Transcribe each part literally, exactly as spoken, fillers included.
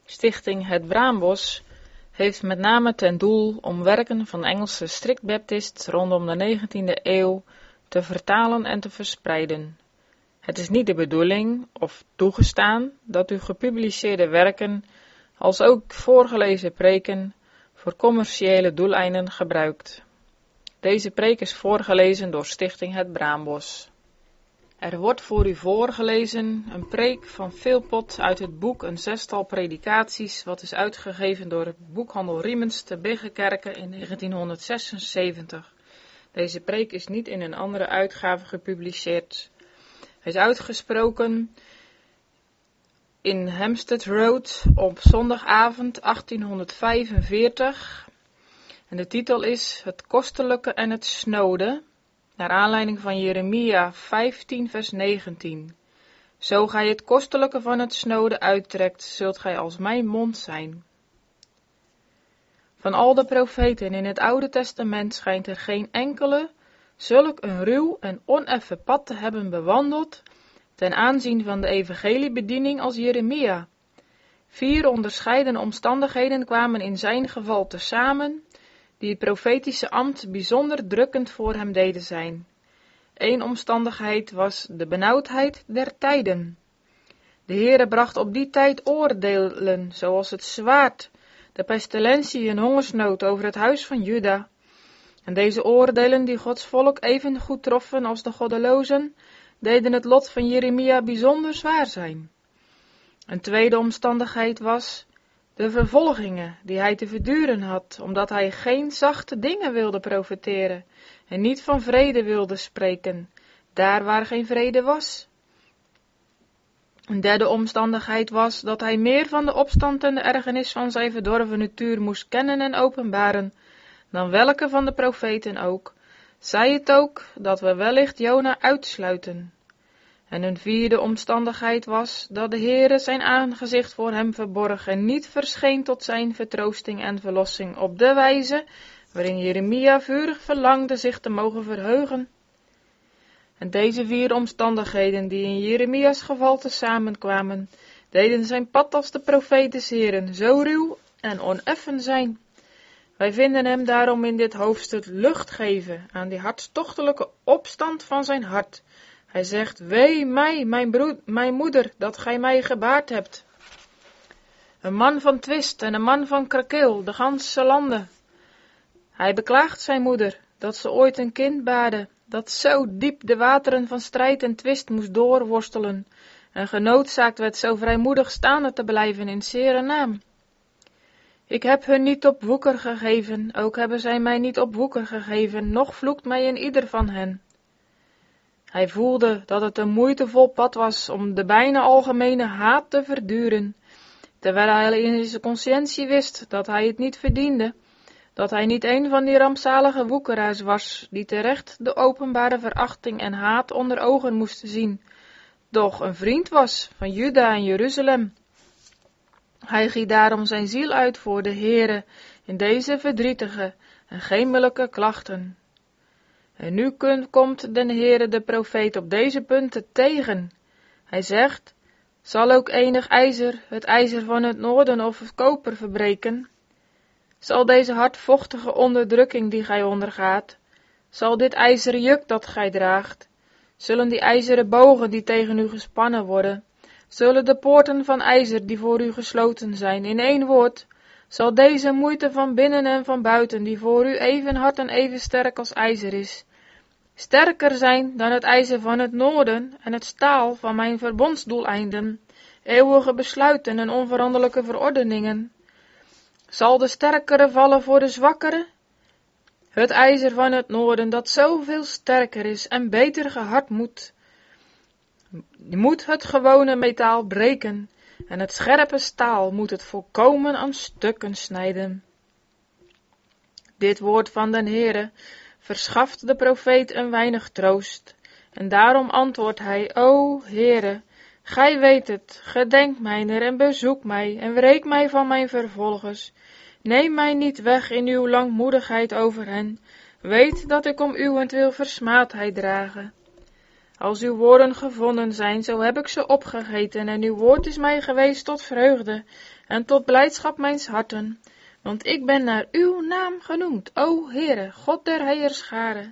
Stichting Het Braambos heeft met name ten doel om werken van Engelse strict baptists rondom de negentiende eeuw te vertalen en te verspreiden. Het is niet de bedoeling of toegestaan dat u gepubliceerde werken, als ook voorgelezen preken, voor commerciële doeleinden gebruikt. Deze preek is voorgelezen door Stichting Het Braambos. Er wordt voor u voorgelezen een preek van Philpot uit het boek Een zestal predikaties, wat is uitgegeven door het boekhandel Riemens te Biggenkerke in negentienhonderdzesenzeventig. Deze preek is niet in een andere uitgave gepubliceerd. Hij is uitgesproken in Hampstead Road op zondagavond achttienhonderdvijfenveertig. En de titel is Het kostelijke en het snode, naar aanleiding van Jeremia vijftien vers negentien. Zo gij het kostelijke van het snode uittrekt, zult gij als mijn mond zijn. Van al de profeten in het Oude Testament schijnt er geen enkele zulk een ruw en oneffen pad te hebben bewandeld ten aanzien van de evangeliebediening als Jeremia. Vier onderscheiden omstandigheden kwamen in zijn geval tezamen, die het profetische ambt bijzonder drukkend voor hem deden zijn. Eén omstandigheid was de benauwdheid der tijden. De Heere bracht op die tijd oordelen, zoals het zwaard, de pestilentie en hongersnood over het huis van Juda. En deze oordelen, die Gods volk even goed troffen als de goddelozen, deden het lot van Jeremia bijzonder zwaar zijn. Een tweede omstandigheid was de vervolgingen die hij te verduren had, omdat hij geen zachte dingen wilde profeteren en niet van vrede wilde spreken, daar waar geen vrede was. Een derde omstandigheid was dat hij meer van de opstand en de ergernis van zijn verdorven natuur moest kennen en openbaren, dan welke van de profeten ook, zij het ook dat we wellicht Jona uitsluiten. En een vierde omstandigheid was dat de Heere zijn aangezicht voor hem verborg en niet verscheen tot zijn vertroosting en verlossing op de wijze waarin Jeremia vurig verlangde zich te mogen verheugen. En deze vier omstandigheden die in Jeremia's geval tezamen kwamen, deden zijn pad als de profeet des Heeren zo ruw en oneffen zijn. Wij vinden hem daarom in dit hoofdstuk lucht geven aan die hartstochtelijke opstand van zijn hart. Hij zegt, wee mij, mijn, broed, mijn moeder, dat gij mij gebaard hebt. Een man van twist en een man van krakeel, de ganse landen. Hij beklaagt zijn moeder, dat ze ooit een kind baarde, dat zo diep de wateren van strijd en twist moest doorworstelen, en genoodzaakt werd zo vrijmoedig staande te blijven in zere naam. Ik heb hun niet op woeker gegeven, ook hebben zij mij niet op woeker gegeven, noch vloekt mij in ieder van hen. Hij voelde dat het een moeitevol pad was om de bijna algemene haat te verduren, terwijl hij in zijn conscientie wist dat hij het niet verdiende, dat hij niet een van die rampzalige woekeraars was, die terecht de openbare verachting en haat onder ogen moesten zien, doch een vriend was van Juda en Jeruzalem. Hij giet daarom zijn ziel uit voor de Heere in deze verdrietige en gemelijke klachten. En nu komt de Heere de profeet op deze punten tegen. Hij zegt, zal ook enig ijzer het ijzer van het noorden of het koper verbreken? Zal deze hardvochtige onderdrukking die gij ondergaat, zal dit ijzeren juk dat gij draagt, zullen die ijzeren bogen die tegen u gespannen worden, zullen de poorten van ijzer die voor u gesloten zijn, in één woord, zal deze moeite van binnen en van buiten, die voor u even hard en even sterk als ijzer is, sterker zijn dan het ijzer van het noorden en het staal van mijn verbondsdoeleinden, eeuwige besluiten en onveranderlijke verordeningen. Zal de sterkere vallen voor de zwakkere? Het ijzer van het noorden dat zoveel sterker is en beter gehard moet, moet het gewone metaal breken en het scherpe staal moet het volkomen aan stukken snijden. Dit woord van den Heere verschaft de profeet een weinig troost, en daarom antwoordt hij, O Heere, gij weet het, gedenk mijner en bezoek mij, en wreek mij van mijn vervolgers. Neem mij niet weg in uw langmoedigheid over hen, weet dat ik om uwentwil versmaadheid drage. Als uw woorden gevonden zijn, zo heb ik ze opgegeten, en uw woord is mij geweest tot vreugde en tot blijdschap mijns harten. Want ik ben naar uw naam genoemd, o Heere, God der heerscharen.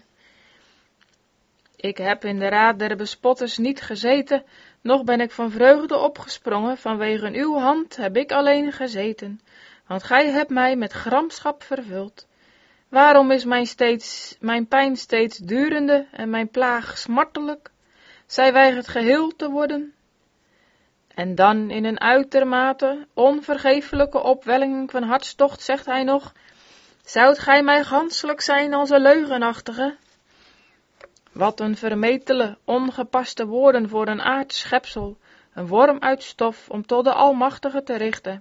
Ik heb in de raad der bespotters niet gezeten, noch ben ik van vreugde opgesprongen, vanwege uw hand heb ik alleen gezeten, want gij hebt mij met gramschap vervuld. Waarom is mijn, steeds, mijn pijn steeds durende en mijn plaag smartelijk? Zij weigert geheel te worden. En dan in een uitermate onvergeeflijke opwelling van hartstocht zegt hij nog, zoudt gij mij ganselijk zijn als een leugenachtige? Wat een vermetele, ongepaste woorden voor een aards schepsel, een worm uit stof om tot de Almachtige te richten.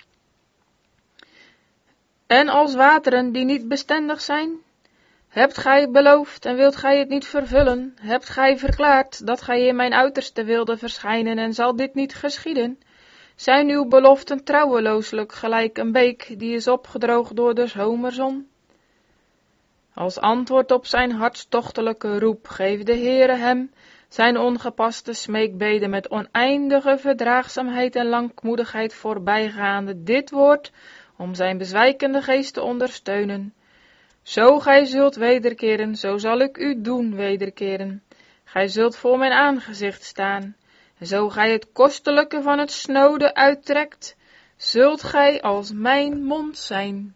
En als wateren die niet bestendig zijn? Hebt gij beloofd en wilt gij het niet vervullen? Hebt gij verklaard dat gij in mijn uiterste wilde verschijnen en zal dit niet geschieden? Zijn uw beloften trouwelooselijk gelijk een beek die is opgedroogd door de zomerzon? Als antwoord op zijn hartstochtelijke roep geeft de Heere hem zijn ongepaste smeekbeden met oneindige verdraagzaamheid en langmoedigheid voorbijgaande dit woord om zijn bezwijkende geest te ondersteunen. Zo gij zult wederkeren, zo zal ik u doen wederkeren. Gij zult voor mijn aangezicht staan. En zo gij het kostelijke van het snode uittrekt, zult gij als mijn mond zijn.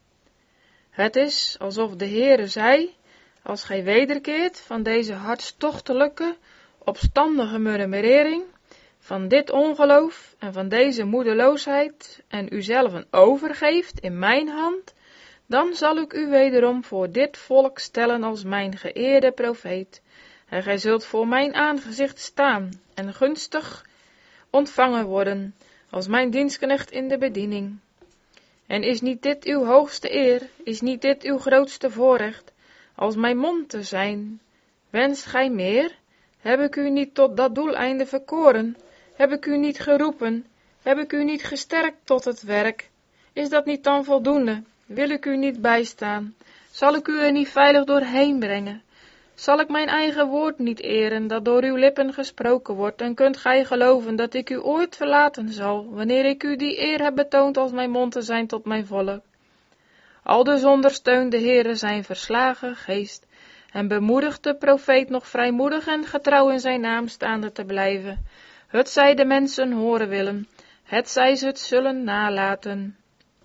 Het is alsof de Heere zei, als gij wederkeert van deze hartstochtelijke, opstandige murmurering, van dit ongeloof en van deze moedeloosheid en uzelven overgeeft in mijn hand, dan zal ik u wederom voor dit volk stellen als mijn geëerde profeet, en gij zult voor mijn aangezicht staan en gunstig ontvangen worden, als mijn dienstknecht in de bediening. En is niet dit uw hoogste eer, is niet dit uw grootste voorrecht, als mijn mond te zijn? Wenst gij meer? Heb ik u niet tot dat doeleinde verkoren? Heb ik u niet geroepen? Heb ik u niet gesterkt tot het werk? Is dat niet dan voldoende? Wil ik u niet bijstaan? Zal ik u er niet veilig doorheen brengen? Zal ik mijn eigen woord niet eren, dat door uw lippen gesproken wordt, en kunt gij geloven dat ik u ooit verlaten zal, wanneer ik u die eer heb betoond als mijn mond te zijn tot mijn volk? Aldus ondersteunt de Heere zijn verslagen geest, en bemoedigt de profeet nog vrijmoedig en getrouw in zijn naam staande te blijven. Het zij de mensen horen willen, het zij ze het zullen nalaten.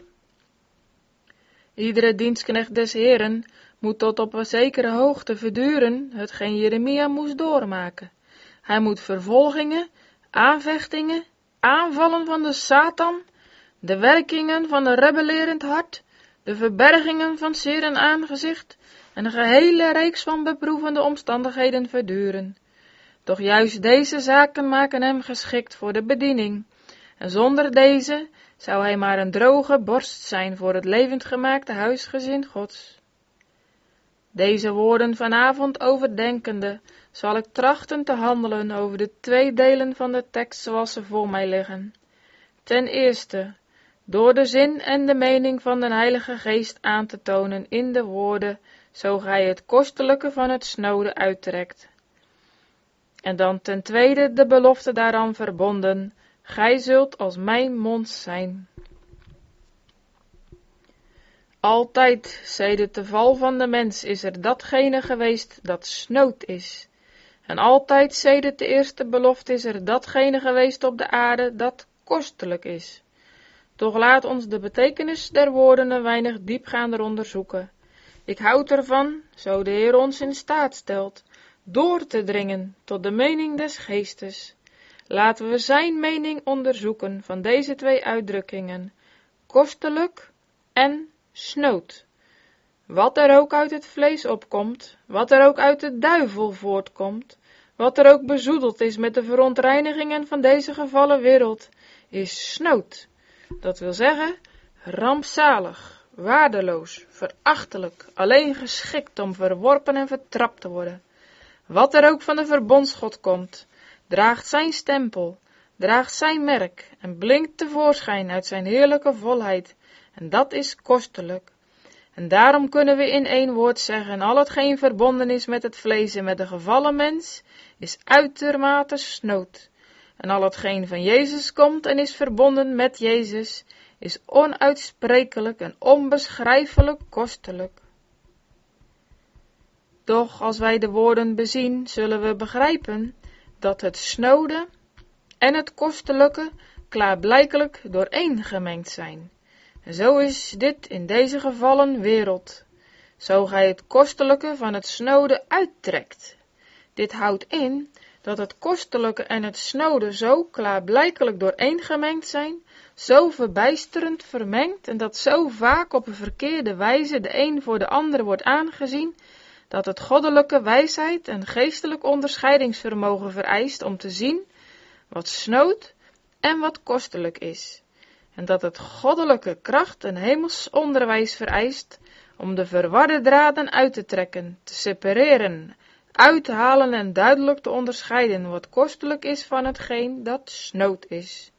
Iedere dienstknecht des Heeren moet tot op een zekere hoogte verduren hetgeen Jeremia moest doormaken. Hij moet vervolgingen, aanvechtingen, aanvallen van de Satan, de werkingen van een rebellerend hart, de verbergingen van zeer en aangezicht en een gehele reeks van beproevende omstandigheden verduren. Doch juist deze zaken maken hem geschikt voor de bediening, en zonder deze zou hij maar een droge borst zijn voor het levendgemaakte huisgezin Gods. Deze woorden vanavond overdenkende, zal ik trachten te handelen over de twee delen van de tekst zoals ze voor mij liggen. Ten eerste, door de zin en de mening van de Heilige Geest aan te tonen in de woorden, zo gij het kostelijke van het snode uittrekt. En dan ten tweede de belofte daaraan verbonden, gij zult als mijn mond zijn. Altijd, sedert de val van de mens, is er datgene geweest dat snood is. En altijd, sedert de eerste belofte, is er datgene geweest op de aarde dat kostelijk is. Toch laat ons de betekenis der woorden een weinig diepgaander onderzoeken. Ik houd ervan, zo de Heer ons in staat stelt, door te dringen tot de mening des geestes. Laten we zijn mening onderzoeken van deze twee uitdrukkingen, kostelijk en snood. Wat er ook uit het vlees opkomt, wat er ook uit de duivel voortkomt, wat er ook bezoedeld is met de verontreinigingen van deze gevallen wereld, is snood. Dat wil zeggen, rampzalig, waardeloos, verachtelijk, alleen geschikt om verworpen en vertrapt te worden. Wat er ook van de verbondsgod komt, draagt zijn stempel, draagt zijn merk en blinkt tevoorschijn uit zijn heerlijke volheid, en dat is kostelijk. En daarom kunnen we in één woord zeggen, al hetgeen verbonden is met het vlees en met de gevallen mens, is uitermate snood. En al hetgeen van Jezus komt en is verbonden met Jezus, is onuitsprekelijk en onbeschrijfelijk kostelijk. Doch als wij de woorden bezien, zullen we begrijpen dat het snode en het kostelijke klaarblijkelijk dooreengemengd zijn. En zo is dit in deze gevallen wereld, zo gij het kostelijke van het snode uittrekt. Dit houdt in dat het kostelijke en het snode zo klaarblijkelijk dooreengemengd zijn, zo verbijsterend vermengd en dat zo vaak op een verkeerde wijze de een voor de ander wordt aangezien, dat het goddelijke wijsheid en geestelijk onderscheidingsvermogen vereist om te zien wat snood en wat kostelijk is. En dat het goddelijke kracht en hemels onderwijs vereist om de verwarde draden uit te trekken, te separeren, uit te halen en duidelijk te onderscheiden wat kostelijk is van hetgeen dat snood is.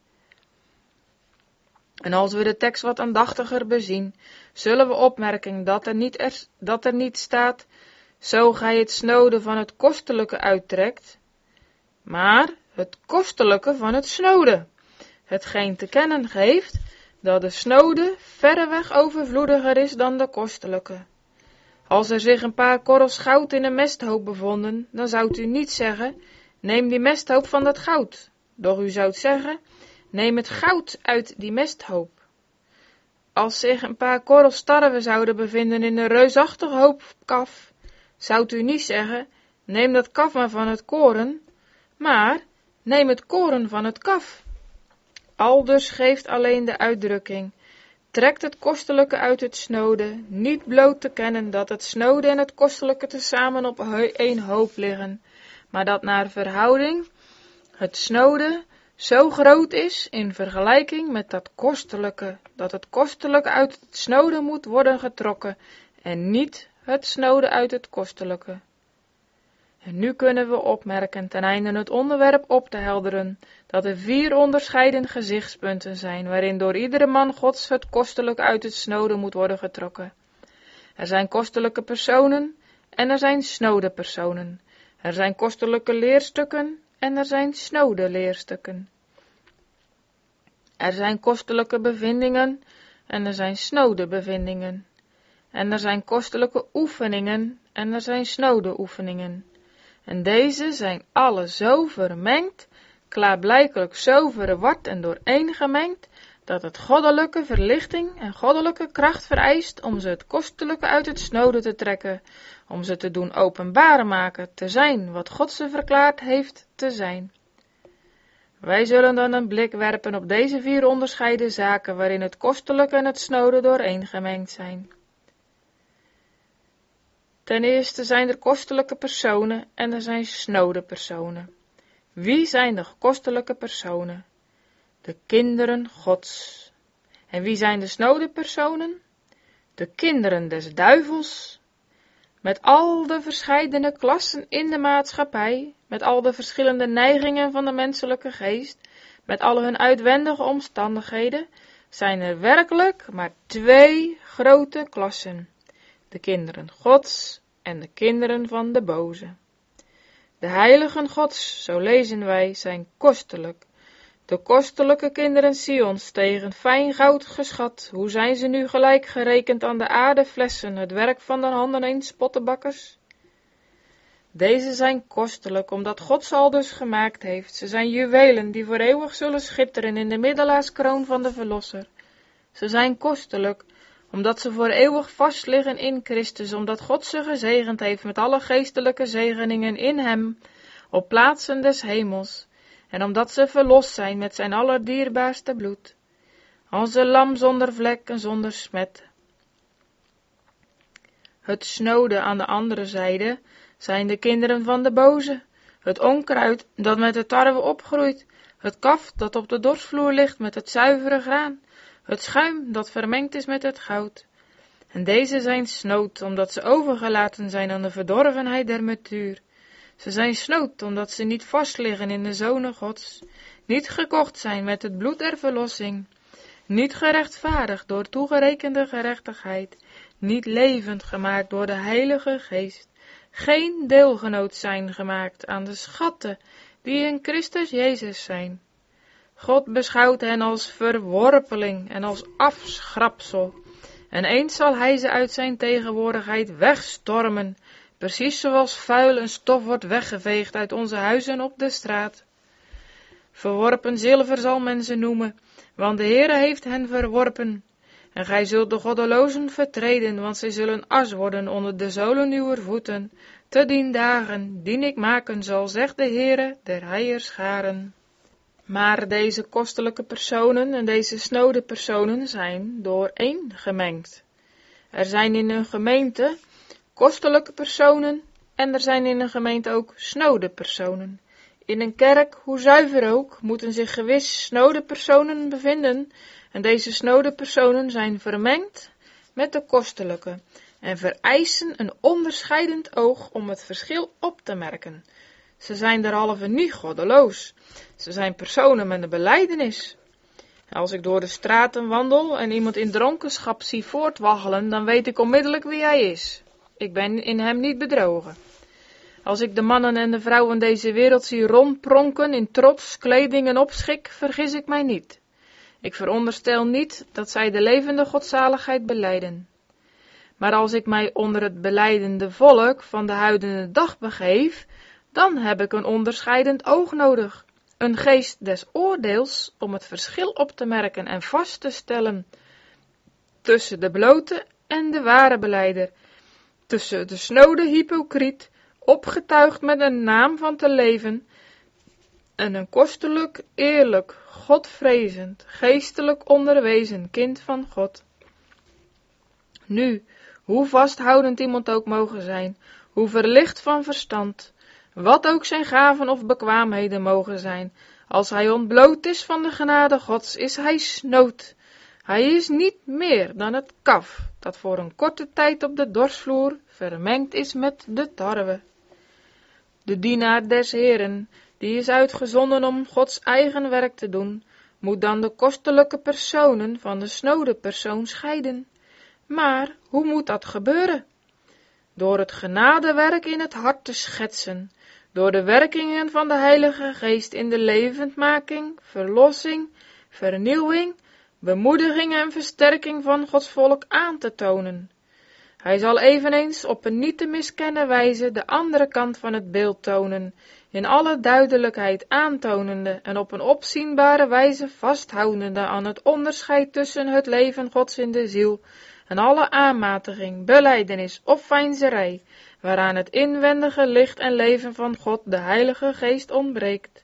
En als we de tekst wat aandachtiger bezien, zullen we opmerken dat er niet, er, dat er niet staat, zo gij het snode van het kostelijke uittrekt, maar het kostelijke van het snode, hetgeen te kennen geeft dat de snode verreweg overvloediger is dan de kostelijke. Als er zich een paar korrels goud in een mesthoop bevonden, dan zoudt u niet zeggen, neem die mesthoop van dat goud, doch u zoudt zeggen, neem het goud uit die mesthoop. Als zich een paar korrels tarwe zouden bevinden in een reusachtige hoop kaf, zoudt u niet zeggen, neem dat kaf maar van het koren, maar neem het koren van het kaf. Aldus geeft alleen de uitdrukking, trekt het kostelijke uit het snode, niet bloot te kennen dat het snode en het kostelijke tezamen op één hoop liggen, maar dat naar verhouding het snode zo groot is in vergelijking met dat kostelijke, dat het kostelijke uit het snode moet worden getrokken en niet het snode uit het kostelijke. En nu kunnen we opmerken, ten einde het onderwerp op te helderen, dat er vier onderscheiden gezichtspunten zijn, waarin door iedere man Gods het kostelijke uit het snode moet worden getrokken. Er zijn kostelijke personen en er zijn snode personen. Er zijn kostelijke leerstukken en er zijn snode leerstukken. Er zijn kostelijke bevindingen en er zijn snode bevindingen. En er zijn kostelijke oefeningen en er zijn snode oefeningen. En deze zijn alle zo vermengd, klaarblijkelijk zo verward en dooreengemengd, dat het goddelijke verlichting en goddelijke kracht vereist om ze het kostelijke uit het snode te trekken, om ze te doen openbaar maken, te zijn wat God ze verklaard heeft te zijn. Wij zullen dan een blik werpen op deze vier onderscheiden zaken, waarin het kostelijke en het snode dooreengemengd zijn. Ten eerste zijn er kostelijke personen en er zijn snode personen. Wie zijn de kostelijke personen? De kinderen Gods. En wie zijn de snode personen? De kinderen des duivels. Met al de verscheidene klassen in de maatschappij, met al de verschillende neigingen van de menselijke geest, met al hun uitwendige omstandigheden, zijn er werkelijk maar twee grote klassen. De kinderen Gods en de kinderen van de boze. De heiligen Gods, zo lezen wij, zijn kostelijk. De kostelijke kinderen Sions tegen fijn goud geschat, hoe zijn ze nu gelijk gerekend aan de aardeflessen, het werk van de handen eens pottenbakkers? Deze zijn kostelijk, omdat God ze al dus gemaakt heeft. Ze zijn juwelen die voor eeuwig zullen schitteren in de middelaarskroon van de Verlosser. Ze zijn kostelijk, omdat ze voor eeuwig vastliggen in Christus, omdat God ze gezegend heeft met alle geestelijke zegeningen in hem, op plaatsen des hemels, en omdat ze verlost zijn met zijn allerdierbaarste bloed, als een lam zonder vlek en zonder smet. Het snode aan de andere zijde zijn de kinderen van de boze, het onkruid dat met de tarwe opgroeit, het kaf dat op de dorsvloer ligt met het zuivere graan, het schuim dat vermengd is met het goud. En deze zijn snood, omdat ze overgelaten zijn aan de verdorvenheid der natuur. Ze zijn snood, omdat ze niet vastliggen in de zonen Gods, niet gekocht zijn met het bloed der verlossing, niet gerechtvaardigd door toegerekende gerechtigheid, niet levend gemaakt door de Heilige Geest, geen deelgenoot zijn gemaakt aan de schatten die in Christus Jezus zijn. God beschouwt hen als verworpeling en als afschrapsel, en eens zal hij ze uit zijn tegenwoordigheid wegstormen, precies zoals vuil en stof wordt weggeveegd uit onze huizen op de straat. Verworpen zilver zal men ze noemen, want de Heere heeft hen verworpen. En gij zult de goddelozen vertreden, want zij zullen as worden onder de zolen uwer voeten, te dien dagen, dien ik maken zal, zegt de Heere der Heierscharen. Maar deze kostelijke personen en deze snode personen zijn dooreen gemengd. Er zijn in een gemeente kostelijke personen en er zijn in een gemeente ook snode personen. In een kerk, hoe zuiver ook, moeten zich gewis snode personen bevinden, en deze snode personen zijn vermengd met de kostelijke en vereisen een onderscheidend oog om het verschil op te merken. Ze zijn derhalve niet goddeloos. Ze zijn personen met een belijdenis. Als ik door de straten wandel en iemand in dronkenschap zie voortwaggelen, dan weet ik onmiddellijk wie hij is. Ik ben in hem niet bedrogen. Als ik de mannen en de vrouwen deze wereld zie rondpronken in trots, kleding en opschik, vergis ik mij niet. Ik veronderstel niet dat zij de levende godzaligheid belijden. Maar als ik mij onder het belijdende volk van de huidige dag begeef, dan heb ik een onderscheidend oog nodig, een geest des oordeels om het verschil op te merken en vast te stellen tussen de blote en de ware belijder, tussen de snode hypocriet, opgetuigd met een naam van te leven, en een kostelijk, eerlijk, godvrezend, geestelijk onderwezen kind van God. Nu, hoe vasthoudend iemand ook mogen zijn, hoe verlicht van verstand, wat ook zijn gaven of bekwaamheden mogen zijn, als hij ontbloot is van de genade Gods, is hij snood. Hij is niet meer dan het kaf, dat voor een korte tijd op de dorsvloer vermengd is met de tarwe. De dienaar des Heeren, die is uitgezonden om Gods eigen werk te doen, moet dan de kostelijke personen van de snode persoon scheiden. Maar hoe moet dat gebeuren? Door het genadewerk in het hart te schetsen, door de werkingen van de Heilige Geest in de levendmaking, verlossing, vernieuwing, bemoediging en versterking van Gods volk aan te tonen. Hij zal eveneens op een niet te miskennen wijze de andere kant van het beeld tonen, in alle duidelijkheid aantonende en op een opzienbare wijze vasthoudende aan het onderscheid tussen het leven Gods in de ziel en alle aanmatiging, belijdenis of veinzerij, waaraan het inwendige licht en leven van God, de Heilige Geest, ontbreekt.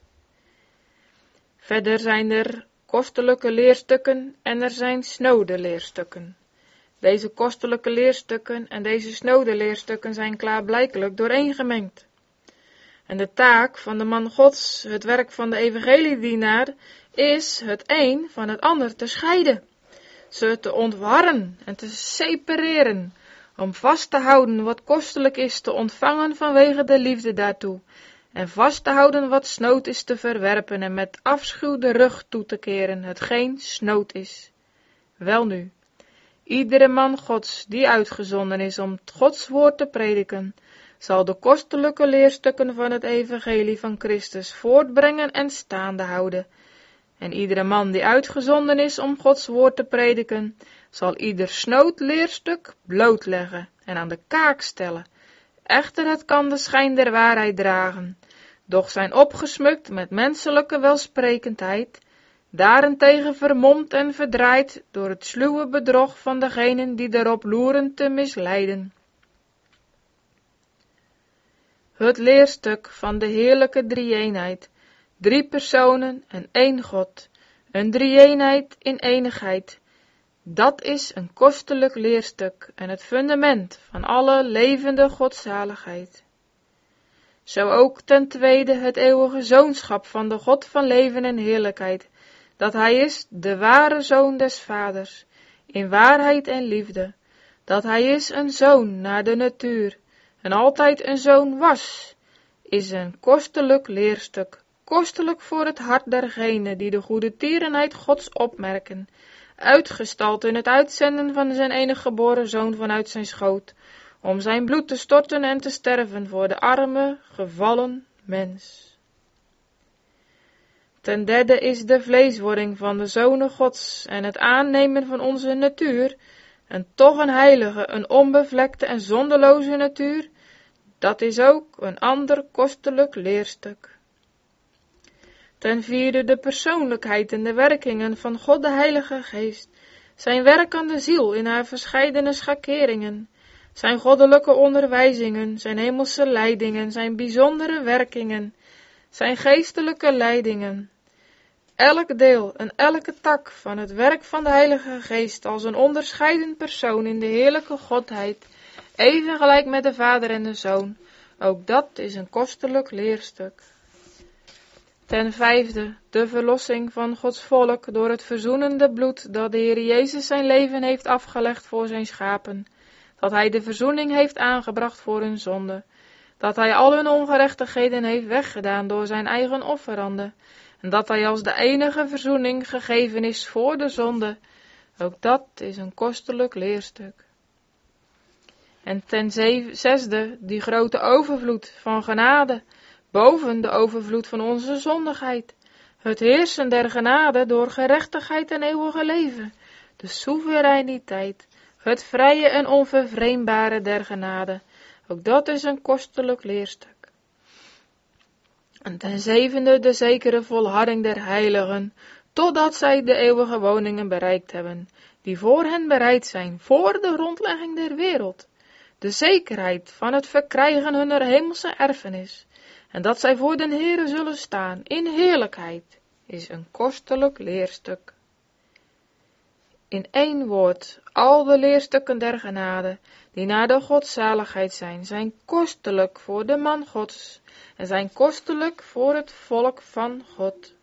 Verder zijn er kostelijke leerstukken en er zijn snode leerstukken. Deze kostelijke leerstukken en deze snode leerstukken zijn klaarblijkelijk dooreengemengd. En de taak van de man Gods, het werk van de evangeliedienaar, is het een van het ander te scheiden, ze te ontwarren en te separeren, om vast te houden wat kostelijk is te ontvangen vanwege de liefde daartoe, en vast te houden wat snood is te verwerpen en met afschuw de rug toe te keren, hetgeen snood is. Welnu, iedere man Gods die uitgezonden is om Gods woord te prediken, zal de kostelijke leerstukken van het evangelie van Christus voortbrengen en staande houden. En iedere man die uitgezonden is om Gods woord te prediken, zal ieder snood leerstuk blootleggen en aan de kaak stellen. Echter, het kan de schijn der waarheid dragen, doch zijn opgesmukt met menselijke welsprekendheid, daarentegen vermomd en verdraaid door het sluwe bedrog van degenen die erop loeren te misleiden. Het leerstuk van de heerlijke drie-eenheid, drie personen en één God, een drie-eenheid in enigheid, dat is een kostelijk leerstuk en het fundament van alle levende godzaligheid. Zo ook ten tweede het eeuwige zoonschap van de God van leven en heerlijkheid, dat hij is de ware zoon des vaders, in waarheid en liefde, dat hij is een zoon naar de natuur, en altijd een zoon was, is een kostelijk leerstuk, kostelijk voor het hart dergenen die de goede tierenheid Gods opmerken, uitgestald in het uitzenden van zijn enige geboren zoon vanuit zijn schoot, om zijn bloed te storten en te sterven voor de arme, gevallen mens. Ten derde is de vleeswording van de zonen Gods en het aannemen van onze natuur, en toch een heilige, een onbevlekte en zondeloze natuur, dat is ook een ander kostelijk leerstuk. Ten vierde de persoonlijkheid en de werkingen van God de Heilige Geest, zijn werkende ziel in haar verscheidene schakeringen, zijn goddelijke onderwijzingen, zijn hemelse leidingen, zijn bijzondere werkingen, zijn geestelijke leidingen. Elk deel en elke tak van het werk van de Heilige Geest als een onderscheiden persoon in de heerlijke Godheid, even gelijk met de Vader en de Zoon, ook dat is een kostelijk leerstuk. Ten vijfde, de verlossing van Gods volk door het verzoenende bloed dat de Heer Jezus zijn leven heeft afgelegd voor zijn schapen, dat hij de verzoening heeft aangebracht voor hun zonde, dat hij al hun ongerechtigheden heeft weggedaan door zijn eigen offeranden, en dat hij als de enige verzoening gegeven is voor de zonde, ook dat is een kostelijk leerstuk. En ten zesde, die grote overvloed van genade, boven de overvloed van onze zondigheid, het heersen der genade door gerechtigheid en eeuwige leven, de soevereiniteit, het vrije en onvervreembare der genade, ook dat is een kostelijk leerstuk. En ten zevende de zekere volharding der heiligen, totdat zij de eeuwige woningen bereikt hebben, die voor hen bereid zijn, voor de rondlegging der wereld, de zekerheid van het verkrijgen hunner hemelse erfenis, en dat zij voor den Heere zullen staan in heerlijkheid, is een kostelijk leerstuk. In één woord, al de leerstukken der genade, die naar de godzaligheid zijn, zijn kostelijk voor de man Gods, en zijn kostelijk voor het volk van God.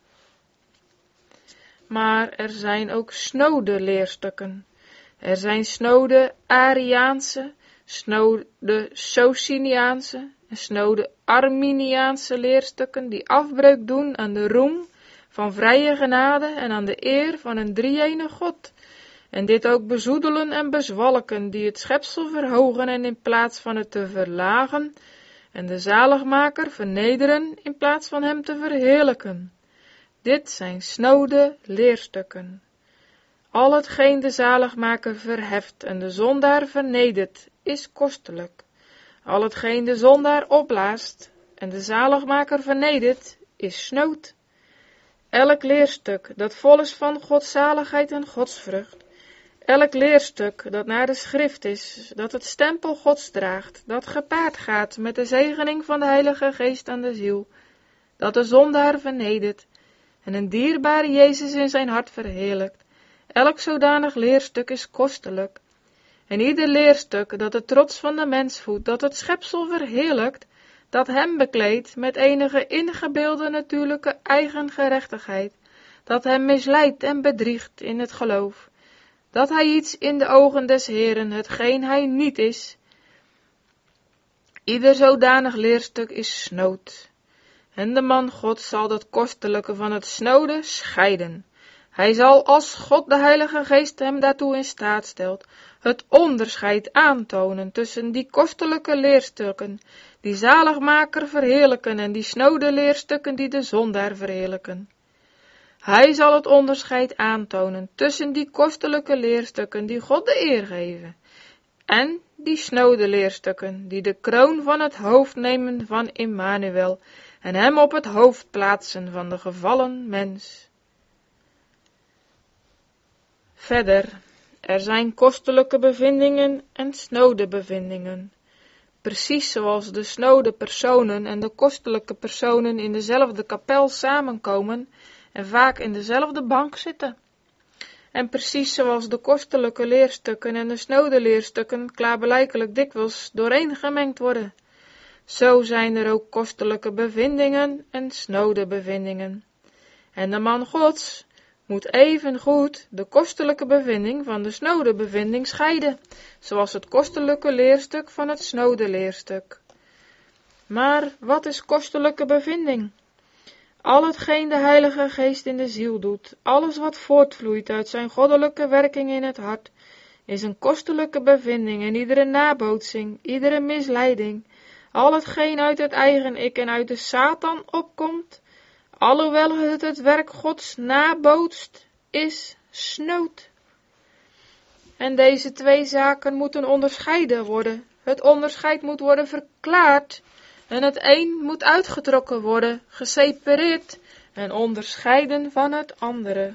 Maar er zijn ook snode leerstukken. Er zijn snode Ariaanse, snode Sociniaanse en snode Arminiaanse leerstukken die afbreuk doen aan de roem van vrije genade en aan de eer van een drie-ene God, en dit ook bezoedelen en bezwalken, die het schepsel verhogen en in plaats van het te verlagen, en de zaligmaker vernederen in plaats van hem te verheerlijken. Dit zijn snode leerstukken. Al hetgeen de zaligmaker verheft en de zondaar vernedert, is kostelijk. Al hetgeen de zondaar opblaast en de zaligmaker vernedert, is snood. Elk leerstuk dat vol is van Gods zaligheid en Gods vrucht, elk leerstuk dat naar de schrift is, dat het stempel Gods draagt, dat gepaard gaat met de zegening van de Heilige Geest aan de ziel, dat de zondaar vernedert en een dierbare Jezus in zijn hart verheerlijkt, elk zodanig leerstuk is kostelijk. En ieder leerstuk dat de trots van de mens voedt, dat het schepsel verheerlijkt, dat hem bekleedt met enige ingebeelde natuurlijke eigen gerechtigheid, dat hem misleidt en bedriegt in het geloof, dat hij iets in de ogen des Heeren, hetgeen hij niet is. Ieder zodanig leerstuk is snood. En de man God zal dat kostelijke van het snode scheiden. Hij zal, als God de Heilige Geest hem daartoe in staat stelt, het onderscheid aantonen tussen die kostelijke leerstukken, die zaligmaker verheerlijken, en die snode leerstukken die de zondaar verheerlijken. Hij zal het onderscheid aantonen tussen die kostelijke leerstukken die God de eer geven, en die snode leerstukken die de kroon van het hoofd nemen van Immanuel, en hem op het hoofd plaatsen van de gevallen mens. Verder, er zijn kostelijke bevindingen en snode bevindingen. Precies zoals de snode personen en de kostelijke personen in dezelfde kapel samenkomen en vaak in dezelfde bank zitten. En precies zoals de kostelijke leerstukken en de snode leerstukken klaarblijkelijk dikwijls dooreen gemengd worden, zo zijn er ook kostelijke bevindingen en snode bevindingen. En de man Gods moet evengoed de kostelijke bevinding van de snode bevinding scheiden, zoals het kostelijke leerstuk van het snode leerstuk. Maar wat is kostelijke bevinding? Al hetgeen de Heilige Geest in de ziel doet, alles wat voortvloeit uit zijn goddelijke werking in het hart, is een kostelijke bevinding en iedere nabootsing, iedere misleiding, al hetgeen uit het eigen ik en uit de Satan opkomt, alhoewel het het werk Gods nabootst, is snood. En deze twee zaken moeten onderscheiden worden. Het onderscheid moet worden verklaard en het een moet uitgetrokken worden, gesepareerd en onderscheiden van het andere.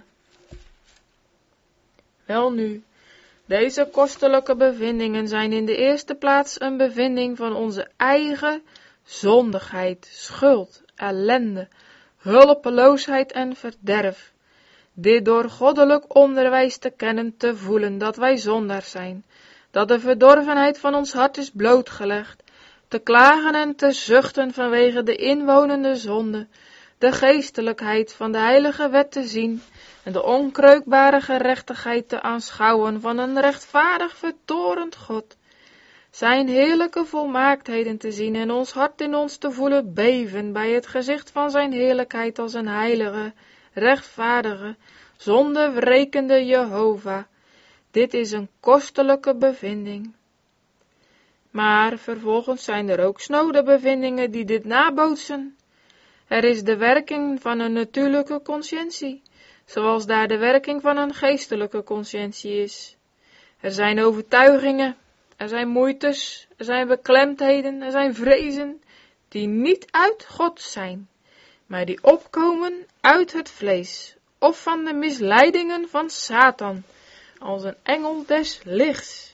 Welnu, deze kostelijke bevindingen zijn in de eerste plaats een bevinding van onze eigen zondigheid, schuld, ellende, hulpeloosheid en verderf. Dit door goddelijk onderwijs te kennen, te voelen dat wij zondaars zijn, dat de verdorvenheid van ons hart is blootgelegd, te klagen en te zuchten vanwege de inwonende zonde, de geestelijkheid van de heilige wet te zien en de onkreukbare gerechtigheid te aanschouwen van een rechtvaardig vertorend God, zijn heerlijke volmaaktheden te zien en ons hart in ons te voelen beven bij het gezicht van zijn heerlijkheid als een heilige, rechtvaardige, zondewrekende Jehovah. Dit is een kostelijke bevinding. Maar vervolgens zijn er ook snode bevindingen die dit nabootsen. Er is de werking van een natuurlijke conscientie, zoals daar de werking van een geestelijke conscientie is. Er zijn overtuigingen, er zijn moeites, er zijn beklemdheden, er zijn vrezen, die niet uit God zijn, maar die opkomen uit het vlees, of van de misleidingen van Satan, als een engel des lichts.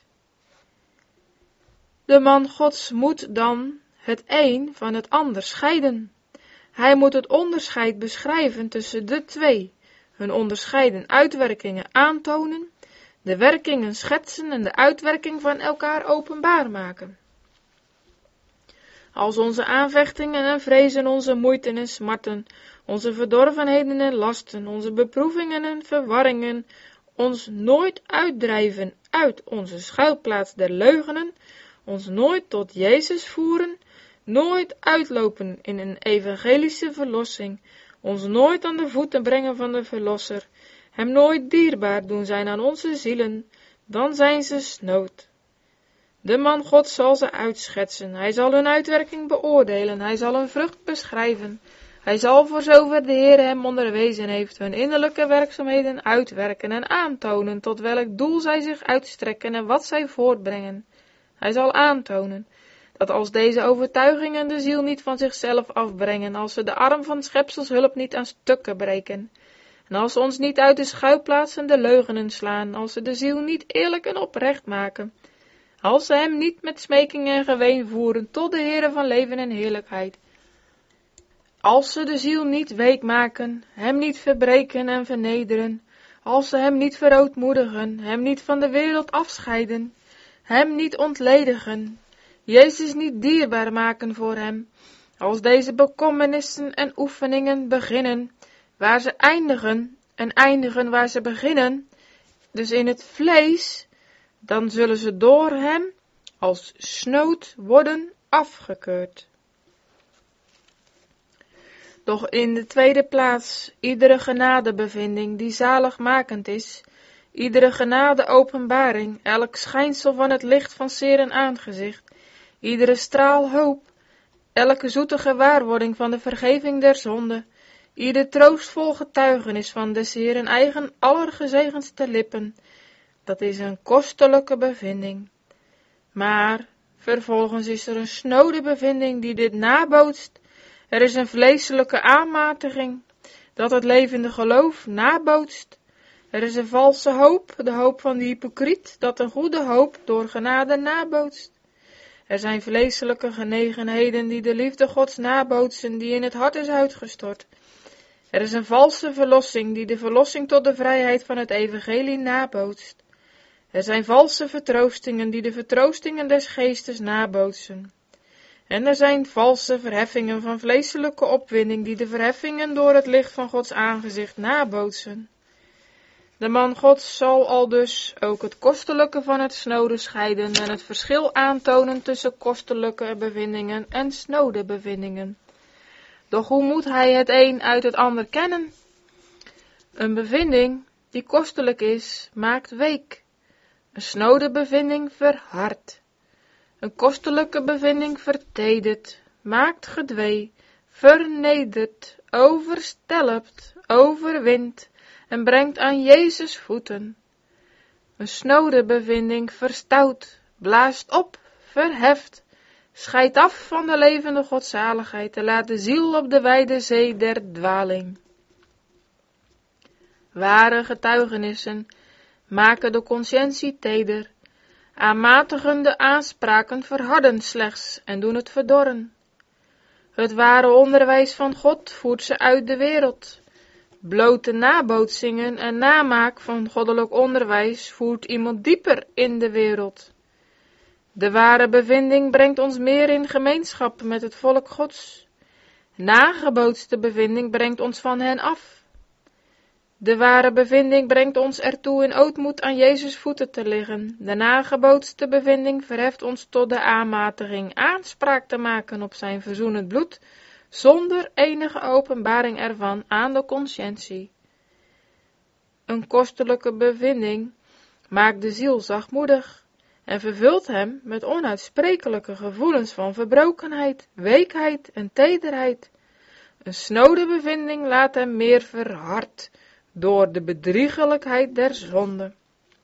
De man Gods moet dan het een van het ander scheiden. Hij moet het onderscheid beschrijven tussen de twee, hun onderscheiden uitwerkingen aantonen, de werkingen schetsen en de uitwerking van elkaar openbaar maken. Als onze aanvechtingen en vrezen, onze moeiten en smarten, onze verdorvenheden en lasten, onze beproevingen en verwarringen ons nooit uitdrijven uit onze schuilplaats der leugenen, ons nooit tot Jezus voeren, nooit uitlopen in een evangelische verlossing, ons nooit aan de voeten brengen van de Verlosser, hem nooit dierbaar doen zijn aan onze zielen, dan zijn ze snood. De man God zal ze uitschetsen, hij zal hun uitwerking beoordelen, hij zal hun vrucht beschrijven, hij zal voor zover de Heer hem onderwezen heeft, hun innerlijke werkzaamheden uitwerken en aantonen, tot welk doel zij zich uitstrekken en wat zij voortbrengen. Hij zal aantonen dat als deze overtuigingen de ziel niet van zichzelf afbrengen, als ze de arm van schepsels hulp niet aan stukken breken, en als ze ons niet uit de schuilplaatsen de leugenen slaan, als ze de ziel niet eerlijk en oprecht maken, als ze hem niet met smeking en geween voeren tot de Heere van leven en heerlijkheid, als ze de ziel niet week maken, hem niet verbreken en vernederen, als ze hem niet verootmoedigen, hem niet van de wereld afscheiden, hem niet ontledigen, Jezus niet dierbaar maken voor hem, als deze bekommernissen en oefeningen beginnen, waar ze eindigen, en eindigen waar ze beginnen, dus in het vlees, dan zullen ze door hem als snood worden afgekeurd. Doch in de tweede plaats, iedere genadebevinding die zaligmakend is, iedere genade openbaring, elk schijnsel van het licht van Seren aangezicht, iedere straal hoop, elke zoete gewaarwording van de vergeving der zonde, ieder troostvol getuigenis van des Heeren eigen allergezegendste lippen, dat is een kostelijke bevinding. Maar vervolgens is er een snode bevinding die dit nabootst. Er is een vleeselijke aanmatiging dat het levende geloof nabootst. Er is een valse hoop, de hoop van de hypocriet, dat een goede hoop door genade nabootst. Er zijn vleeselijke genegenheden die de liefde Gods nabootsen, die in het hart is uitgestort. Er is een valse verlossing die de verlossing tot de vrijheid van het evangelie nabootst. Er zijn valse vertroostingen die de vertroostingen des geestes nabootsen. En er zijn valse verheffingen van vleeselijke opwinding die de verheffingen door het licht van Gods aangezicht nabootsen. De man Gods zal al dus ook het kostelijke van het snode scheiden en het verschil aantonen tussen kostelijke bevindingen en snode bevindingen. Doch hoe moet hij het een uit het ander kennen? Een bevinding die kostelijk is, maakt week. Een snode bevinding verhardt. Een kostelijke bevinding vertedert, maakt gedwee, vernedert, overstelpt, overwint en brengt aan Jezus voeten. Een snode bevinding verstout, blaast op, verheft, scheidt af van de levende godzaligheid en laat de ziel op de wijde zee der dwaling. Ware getuigenissen maken de conscientie teder, aanmatigende aanspraken verharden slechts en doen het verdorren. Het ware onderwijs van God voert ze uit de wereld. Blote nabootsingen en namaak van goddelijk onderwijs voert iemand dieper in de wereld. De ware bevinding brengt ons meer in gemeenschap met het volk Gods. Nagebootste bevinding brengt ons van hen af. De ware bevinding brengt ons ertoe in ootmoed aan Jezus voeten te liggen. De nagebootste bevinding verheft ons tot de aanmatiging aanspraak te maken op zijn verzoenend bloed, zonder enige openbaring ervan aan de conscientie. Een kostelijke bevinding maakt de ziel zachtmoedig en vervult hem met onuitsprekelijke gevoelens van verbrokenheid, weekheid en tederheid. Een snode bevinding laat hem meer verhard door de bedriegelijkheid der zonde.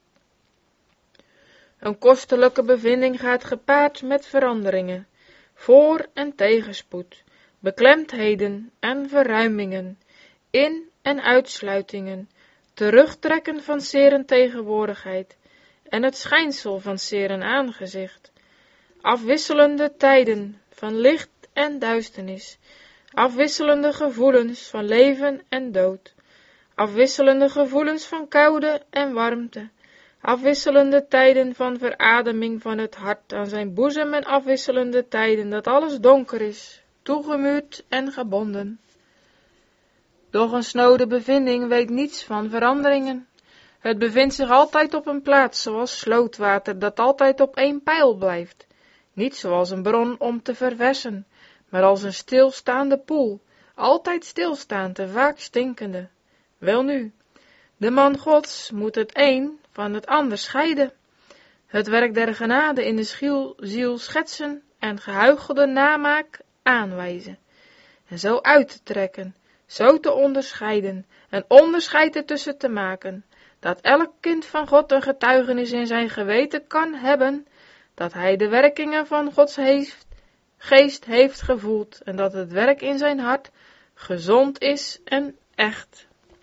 Een kostelijke bevinding gaat gepaard met veranderingen, voor- en tegenspoed, beklemdheden en verruimingen, in- en uitsluitingen, terugtrekken van seren tegenwoordigheid en het schijnsel van seren aangezicht, afwisselende tijden van licht en duisternis, afwisselende gevoelens van leven en dood, afwisselende gevoelens van koude en warmte, afwisselende tijden van verademing van het hart aan zijn boezem en afwisselende tijden dat alles donker is, toegemuurd en gebonden. Doch een snode bevinding weet niets van veranderingen. Het bevindt zich altijd op een plaats, zoals slootwater dat altijd op één peil blijft. Niet zoals een bron om te verversen, maar als een stilstaande poel, altijd stilstaand en vaak stinkende. Welnu, de man Gods moet het een van het ander scheiden, het werk der genade in de schiel, ziel schetsen en gehuichelde namaak aanwijzen, en zo uit te trekken, zo te onderscheiden, en onderscheid ertussen te maken, dat elk kind van God een getuigenis in zijn geweten kan hebben, dat hij de werkingen van Gods heeft, geest heeft gevoeld, en dat het werk in zijn hart gezond is en echt.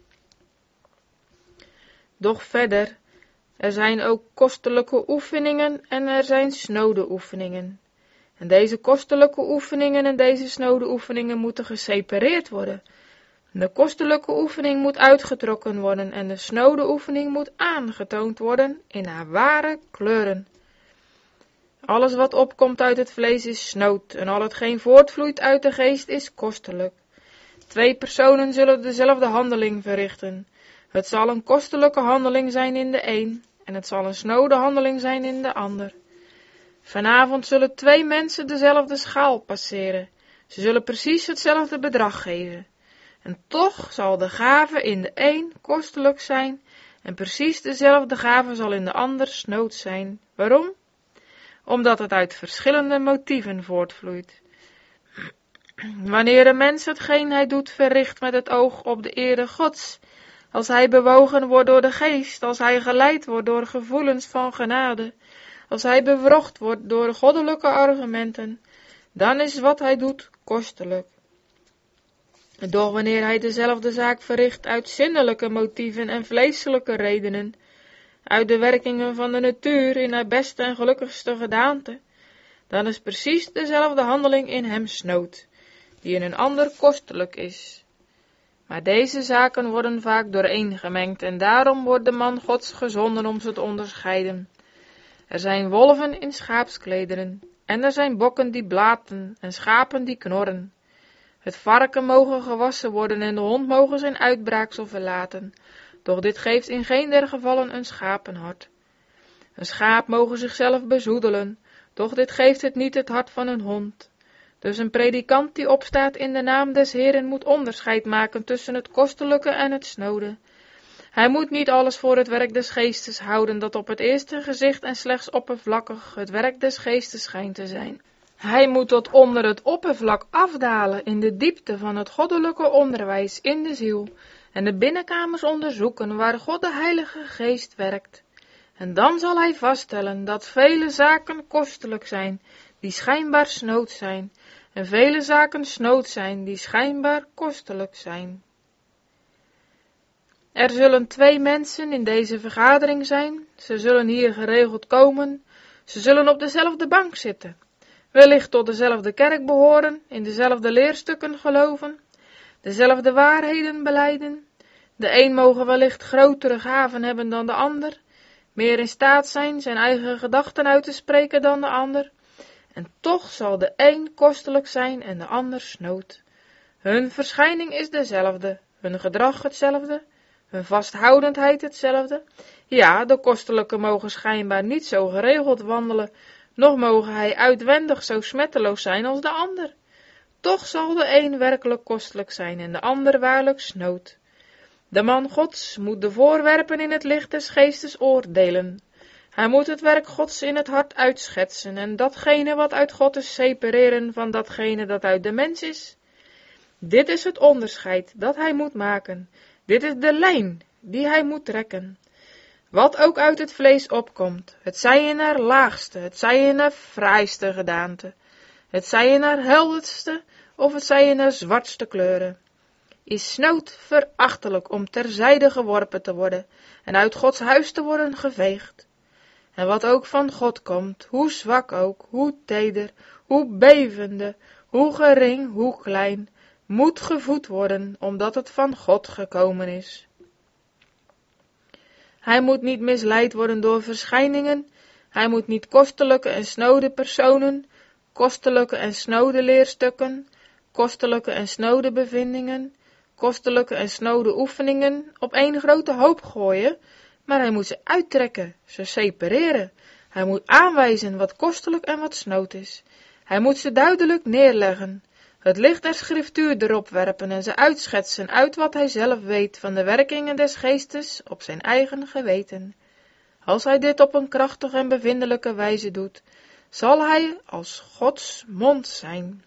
Doch verder, er zijn ook kostelijke oefeningen en er zijn snode oefeningen. En deze kostelijke oefeningen en deze snode oefeningen moeten gesepareerd worden. De kostelijke oefening moet uitgetrokken worden en de snode oefening moet aangetoond worden in haar ware kleuren. Alles wat opkomt uit het vlees is snood en al hetgeen voortvloeit uit de geest is kostelijk. Twee personen zullen dezelfde handeling verrichten. Het zal een kostelijke handeling zijn in de een en het zal een snode handeling zijn in de ander. Vanavond zullen twee mensen dezelfde schaal passeren. Ze zullen precies hetzelfde bedrag geven. En toch zal de gave in de een kostelijk zijn en precies dezelfde gave zal in de ander snood zijn. Waarom? Omdat het uit verschillende motieven voortvloeit. Wanneer een mens hetgeen hij doet verricht met het oog op de ere Gods, als hij bewogen wordt door de geest, als hij geleid wordt door gevoelens van genade, als hij bevrocht wordt door goddelijke argumenten, dan is wat hij doet kostelijk. Doch wanneer hij dezelfde zaak verricht uit zinnelijke motieven en vleeselijke redenen, uit de werkingen van de natuur in haar beste en gelukkigste gedaante, dan is precies dezelfde handeling in hem snood, die in een ander kostelijk is. Maar deze zaken worden vaak dooreengemengd en daarom wordt de man Gods gezonden om ze te onderscheiden. Er zijn wolven in schaapsklederen, en er zijn bokken die blaten en schapen die knorren. Het varken mogen gewassen worden en de hond mogen zijn uitbraaksel verlaten, doch dit geeft in geen der gevallen een schapenhart. Een schaap mogen zichzelf bezoedelen, doch dit geeft het niet het hart van een hond. Dus een predikant die opstaat in de naam des Heeren moet onderscheid maken tussen het kostelijke en het snode. Hij moet niet alles voor het werk des geestes houden dat op het eerste gezicht en slechts oppervlakkig het werk des geestes schijnt te zijn. Hij moet tot onder het oppervlak afdalen in de diepte van het goddelijke onderwijs in de ziel en de binnenkamers onderzoeken waar God de Heilige Geest werkt. En dan zal hij vaststellen dat vele zaken kostelijk zijn, die schijnbaar snood zijn, en vele zaken snood zijn, die schijnbaar kostelijk zijn. Er zullen twee mensen in deze vergadering zijn, ze zullen hier geregeld komen, ze zullen op dezelfde bank zitten, wellicht tot dezelfde kerk behoren, in dezelfde leerstukken geloven, dezelfde waarheden belijden. De een mogen wellicht grotere gaven hebben dan de ander, meer in staat zijn zijn eigen gedachten uit te spreken dan de ander, en toch zal de een kostelijk zijn en de ander snood. Hun verschijning is dezelfde, hun gedrag hetzelfde, hun vasthoudendheid hetzelfde. Ja, de kostelijke mogen schijnbaar niet zo geregeld wandelen, noch mogen hij uitwendig zo smetteloos zijn als de ander. Toch zal de een werkelijk kostelijk zijn en de ander waarlijk snood. De man Gods moet de voorwerpen in het licht des geestes oordelen. Hij moet het werk Gods in het hart uitschetsen en datgene wat uit God is separeren van datgene dat uit de mens is. Dit is het onderscheid dat hij moet maken. Dit is de lijn die hij moet trekken. Wat ook uit het vlees opkomt, het zij in haar laagste, het zij in haar fraaiste gedaante, het zij in haar helderste of het zij in haar zwartste kleuren, is snood verachtelijk om terzijde geworpen te worden en uit Gods huis te worden geveegd. En wat ook van God komt, hoe zwak ook, hoe teder, hoe bevende, hoe gering, hoe klein, moet gevoed worden, omdat het van God gekomen is. Hij moet niet misleid worden door verschijningen, hij moet niet kostelijke en snode personen, kostelijke en snode leerstukken, kostelijke en snode bevindingen, kostelijke en snode oefeningen op één grote hoop gooien, maar hij moet ze uittrekken, ze separeren. Hij moet aanwijzen wat kostelijk en wat snood is. Hij moet ze duidelijk neerleggen, het licht der schriftuur erop werpen en ze uitschetsen uit wat hij zelf weet van de werkingen des geestes op zijn eigen geweten. Als hij dit op een krachtige en bevindelijke wijze doet, zal hij als Gods mond zijn.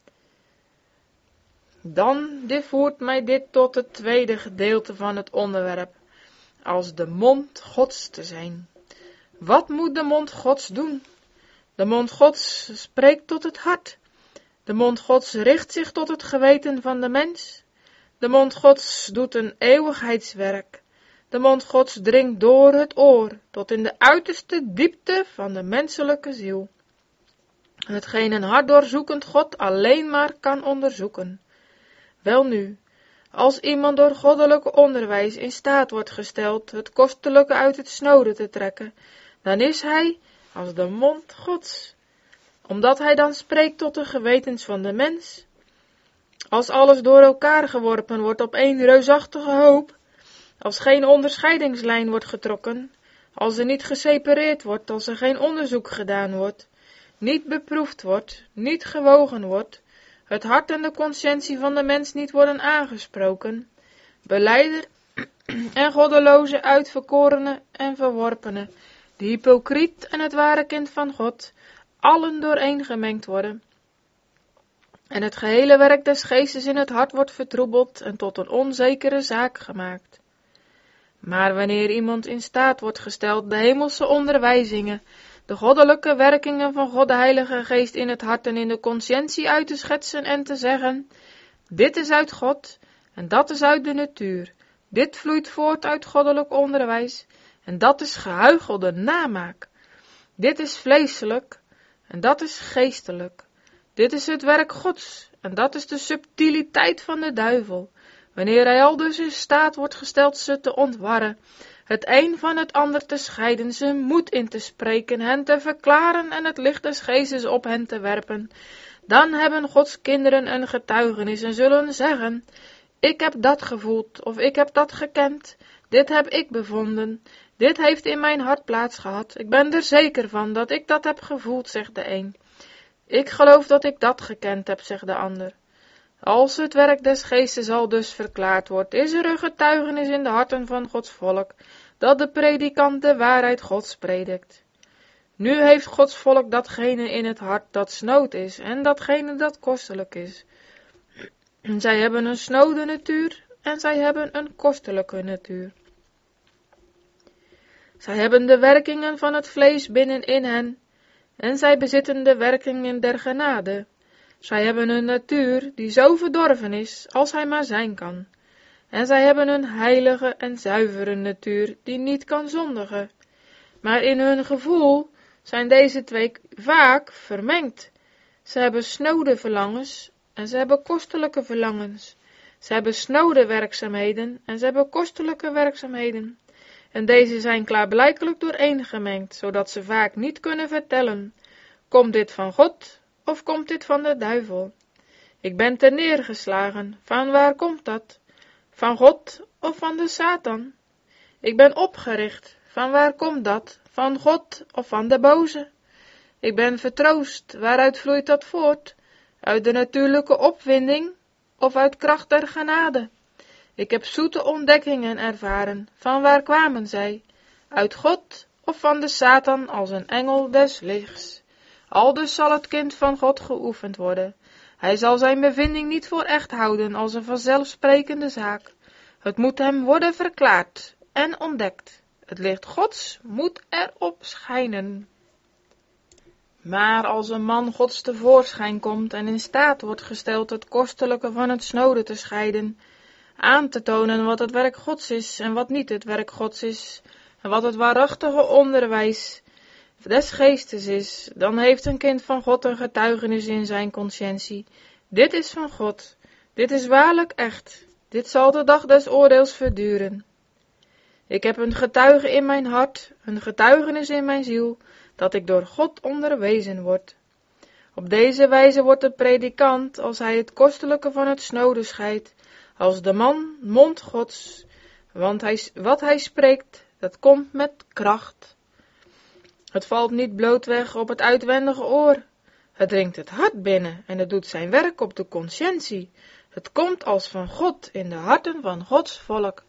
Dan dit voert mij dit tot het tweede gedeelte van het onderwerp, als de mond Gods te zijn. Wat moet de mond Gods doen? De mond Gods spreekt tot het hart. De mond Gods richt zich tot het geweten van de mens. De mond Gods doet een eeuwigheidswerk. De mond Gods dringt door het oor, tot in de uiterste diepte van de menselijke ziel. Hetgeen een hart doorzoekend God alleen maar kan onderzoeken. Welnu, als iemand door goddelijk onderwijs in staat wordt gesteld het kostelijke uit het snode te trekken, dan is hij als de mond Gods, omdat hij dan spreekt tot de gewetens van de mens. Als alles door elkaar geworpen wordt op één reusachtige hoop, als geen onderscheidingslijn wordt getrokken, als er niet gesepareerd wordt, als er geen onderzoek gedaan wordt, niet beproefd wordt, niet gewogen wordt, het hart en de conscientie van de mens niet worden aangesproken, belijder en goddeloze, uitverkorene en verworpene, de hypocriet en het ware kind van God, allen dooreen gemengd worden, en het gehele werk des geestes in het hart wordt vertroebeld en tot een onzekere zaak gemaakt. Maar wanneer iemand in staat wordt gesteld de hemelse onderwijzingen, de goddelijke werkingen van God de Heilige Geest in het hart en in de conscientie uit te schetsen en te zeggen, dit is uit God en dat is uit de natuur, dit vloeit voort uit goddelijk onderwijs en dat is gehuichelde namaak, dit is vleeselijk en dat is geestelijk, dit is het werk Gods en dat is de subtiliteit van de duivel, wanneer hij al dus in staat wordt gesteld ze te ontwarren, het een van het ander te scheiden, ze moed in te spreken, hen te verklaren en het licht des geestes op hen te werpen, dan hebben Gods kinderen een getuigenis en zullen zeggen, ik heb dat gevoeld of ik heb dat gekend, dit heb ik bevonden, dit heeft in mijn hart plaats gehad, ik ben er zeker van dat ik dat heb gevoeld, zegt de een. Ik geloof dat ik dat gekend heb, zegt de ander. Als het werk des geestes al dus verklaard wordt, is er een getuigenis in de harten van Gods volk, dat de predikant de waarheid Gods predikt. Nu heeft Gods volk datgene in het hart dat snood is, en datgene dat kostelijk is. Zij hebben een snode natuur, en zij hebben een kostelijke natuur. Zij hebben de werkingen van het vlees binnenin hen, en zij bezitten de werkingen der genade. Zij hebben een natuur die zo verdorven is, als hij maar zijn kan. En zij hebben een heilige en zuivere natuur, die niet kan zondigen. Maar in hun gevoel zijn deze twee vaak vermengd. Ze hebben snode verlangens, en ze hebben kostelijke verlangens. Ze hebben snode werkzaamheden, en ze hebben kostelijke werkzaamheden. En deze zijn klaarblijkelijk dooreengemengd, zodat ze vaak niet kunnen vertellen, komt dit van God, of komt dit van de duivel? Ik ben ter neergeslagen, van waar komt dat? Van God of van de Satan? Ik ben opgericht, van waar komt dat? Van God of van de boze? Ik ben vertroost, waaruit vloeit dat voort? Uit de natuurlijke opwinding of uit kracht der genade? Ik heb zoete ontdekkingen ervaren, van waar kwamen zij? Uit God of van de Satan als een engel des lichts? Aldus zal het kind van God geoefend worden. Hij zal zijn bevinding niet voor echt houden als een vanzelfsprekende zaak. Het moet hem worden verklaard en ontdekt. Het licht Gods moet erop schijnen. Maar als een man Gods tevoorschijn komt en in staat wordt gesteld het kostelijke van het snode te scheiden, aan te tonen wat het werk Gods is en wat niet het werk Gods is, en wat het waarachtige onderwijs des geestes is, dan heeft een kind van God een getuigenis in zijn conscientie. Dit is van God, dit is waarlijk echt, dit zal de dag des oordeels verduren. Ik heb een getuige in mijn hart, een getuigenis in mijn ziel, dat ik door God onderwezen word. Op deze wijze wordt de predikant, als hij het kostelijke van het snode scheidt, als de man mond Gods, want hij, wat hij spreekt, dat komt met kracht. Het valt niet blootweg op het uitwendige oor. Het dringt het hart binnen en het doet zijn werk op de conscientie. Het komt als van God in de harten van Gods volk.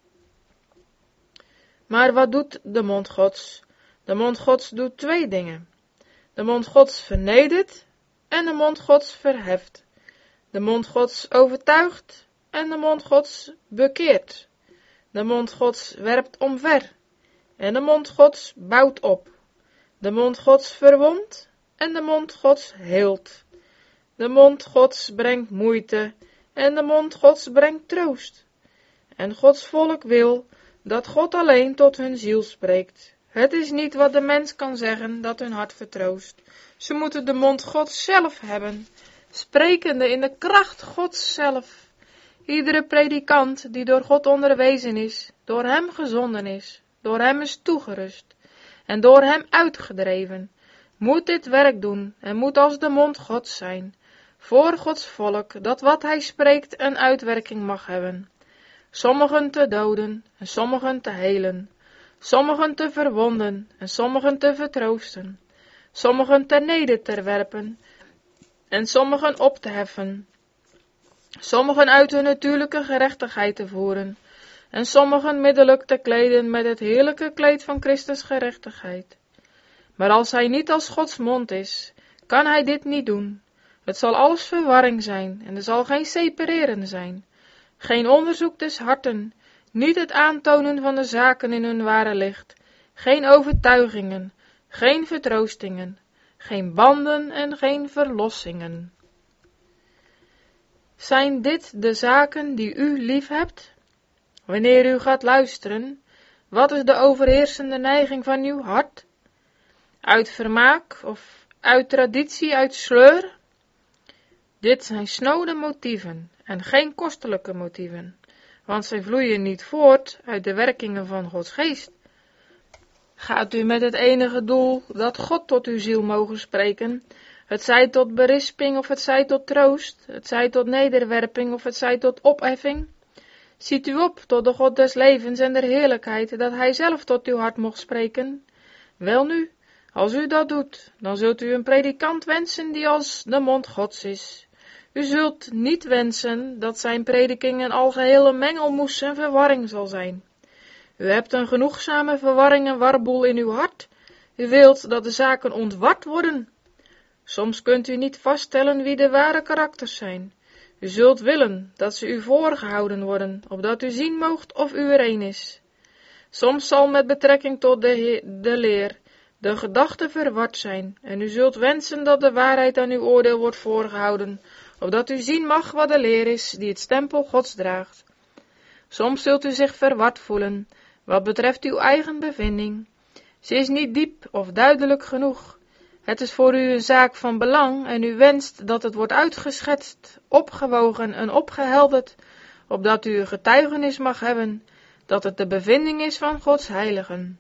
Maar wat doet de mond Gods? De mond Gods doet twee dingen. De mond Gods vernedert en de mond Gods verheft. De mond Gods overtuigt en de mond Gods bekeert. De mond Gods werpt omver en de mond Gods bouwt op. De mond Gods verwondt en de mond Gods heelt. De mond Gods brengt moeite en de mond Gods brengt troost. En Gods volk wil dat God alleen tot hun ziel spreekt. Het is niet wat de mens kan zeggen dat hun hart vertroost. Ze moeten de mond Gods zelf hebben, sprekende in de kracht Gods zelf. Iedere predikant die door God onderwezen is, door hem gezonden is, door hem is toegerust en door hem uitgedreven, moet dit werk doen en moet als de mond Gods zijn, voor Gods volk, dat wat hij spreekt een uitwerking mag hebben. Sommigen te doden en sommigen te helen, sommigen te verwonden en sommigen te vertroosten, sommigen ter neder te werpen en sommigen op te heffen, sommigen uit hun natuurlijke gerechtigheid te voeren en sommigen middelijk te kleden met het heerlijke kleed van Christus gerechtigheid. Maar als hij niet als Gods mond is, kan hij dit niet doen. Het zal alles verwarring zijn en er zal geen separeren zijn, geen onderzoek des harten, niet het aantonen van de zaken in hun ware licht, geen overtuigingen, geen vertroostingen, geen banden en geen verlossingen. Zijn dit de zaken die u lief hebt? Wanneer u gaat luisteren, wat is de overheersende neiging van uw hart? Uit vermaak of uit traditie, uit sleur? Dit zijn snode motieven en geen kostelijke motieven, want zij vloeien niet voort uit de werkingen van Gods geest. Gaat u met het enige doel dat God tot uw ziel mogen spreken, het zij tot berisping of het zij tot troost, het zij tot nederwerping of het zij tot opheffing? Ziet u op tot de God des levens en der heerlijkheid, dat hij zelf tot uw hart mocht spreken? Welnu, Als u dat doet, dan zult u een predikant wensen die als de mond Gods is. U zult niet wensen dat zijn prediking een algehele mengelmoes en verwarring zal zijn. U hebt een genoegzame verwarring en warboel in uw hart. U wilt dat de zaken ontward worden. Soms kunt u niet vaststellen wie de ware karakters zijn. U zult willen dat ze u voorgehouden worden, opdat u zien moogt of u er een is. Soms zal met betrekking tot de, de leer de gedachte verward zijn, en u zult wensen dat de waarheid aan uw oordeel wordt voorgehouden, opdat u zien mag wat de leer is die het stempel Gods draagt. Soms zult u zich verward voelen, wat betreft uw eigen bevinding. Ze is niet diep of duidelijk genoeg. Het is voor u een zaak van belang en u wenst dat het wordt uitgeschetst, opgewogen en opgehelderd, opdat u een getuigenis mag hebben dat het de bevinding is van Gods heiligen.